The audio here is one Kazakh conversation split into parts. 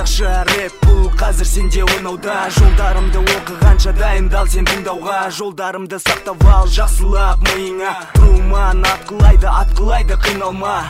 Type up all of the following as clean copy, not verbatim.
Қазақша рэп бұл қазір сенде ойнауда. Жолдарымды оқығанша дайындал сен тыңдауға. Жолдарымды сақтап ал жақсылап миыңа. Тұрман атқылайды қиналма.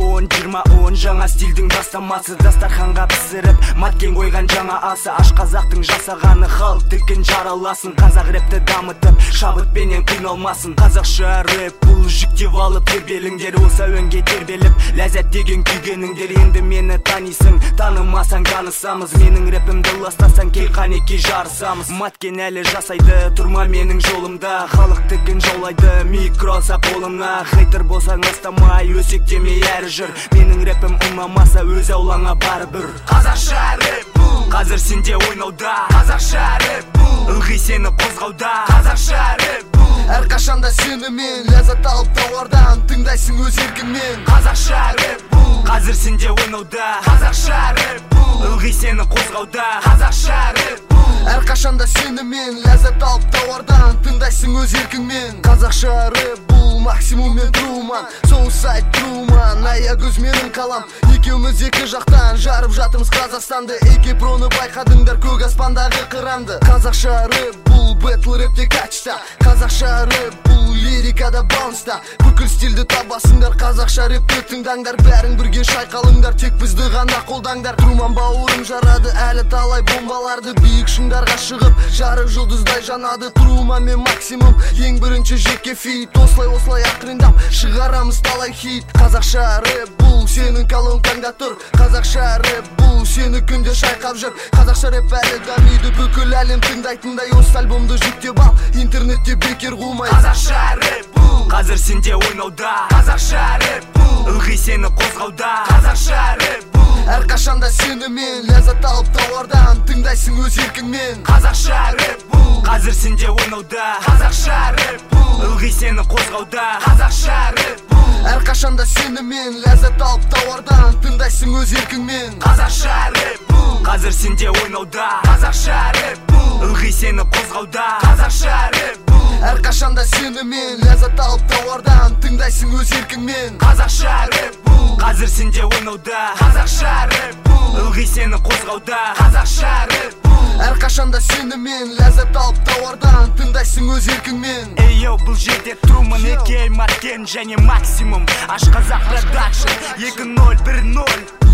20-10 жаңа стильдің бастамасы. Дастарханға пісіріп маткен қойған жаңа асы. Аш қазақтың жасағаны халық тікін жараласын. Қазақ рэпті дамытып шабытпенен қиналмасын. Қазақша рэп бұл жүктеп алып тербеліңдер. Осы әуенге тербеліп ләззат деген күйгеніңдер. Енді мені танисың, танымасаң танысамыз. Менің рэпімді ластасаң кел қанекей жарысамыз. Маткен әлі жасайды, тұрма менің жолымда. Халық тікін жаулайды, микро сап қолымна. Хейтер болсаң астамай, өсектемей әрі жүр. Менің рэпім ұнамаса өз аулаңа барыбір. Қазақша рэп бұл қазір сенде ойнауда. Қазақша рэп бұл ылғи сені қозғауда. Қазақша рэп бұл әрқашанда сенімен ләззат алып тауардан тыңдайсың өз еркіңмен. Қазақша рэп бұл қазір сенде ойнауда. Қазақша рэп бұл ылғи сені қозғауда. Қазақша рэп бұл әрқашанда сенімен ләззат алып тауардан тыңдайсың өз еркіңмен. Қазақша рэп бұл максимум мен Труман, соусайд Труман, аягөз менің қалам. Екеуміз екі жақтан жарып жатырмыз Қазақстанды. Эйке проны байқадыңдар көк аспандағы қыранды. Қазақша рэп бұл бэтл рэпте качта. Қазақша рэп бұл лирикада баунста. Бүкіл стильді табасыңдар, қазақша рэпті тыңдаңдар. Бәрің бірге шайқалыңдар, тек бізді ғана қолдаңдар. Труман бауырым жарады әлі талай бомбаларды. Биік шыңдарға шығып жарық жұлдыздай жанады. Труман мен максимум ең бірінші жеке фит. Осылай ақырындап шығарамыз талай хит. Қазақша рэп бұл сенің колонкаңда тұр. Қазақша рэп бұл сені күнде шайқап жүр. Қазақша рэп әлі дамиды, бүкіл әлем тыңдайтындай. Осы альбомды жүктеп ал, интернетте бекер қумай. Қазақша рэп бұл қазір сенде ойнауда. Қазақша рэп бұл ылғи сені қозғауда. Қазақша рэп бұл әрқашанда сенімен ләззат алып тауардан тыңдайсың өз еркіңмен. Қазақша рэп бұл қазір сенде ойнауда. Қазақша рэп бұл ылғи сені қозғауда. Қазақша рэп бұл әрқашанда сенімен ләззат алып тауардан тыңдайсың өз еркіңмен. Қазақша рэп бұл қазір сенде ойнауда. Қазақша рэп бұл ылғи сені қозғауда. Қазақша рэп бұл әрқашанда сенімен ләззат алып тауардан тыңдайсың өз еркіңмен. Қазақша рэп бұл қазір сенде ойнауда. Қазақша рэп бұл ылғи сені қозғауда. Қазақша рэп бұл әрқашанда сенімен ләззат алып тауардан тыңдайсың өз еркіңмен. Эй-йоу, бұл жерде Труман, Эйке, Маткен және максимум. Аш қазақ продакшн 2-0-1-0.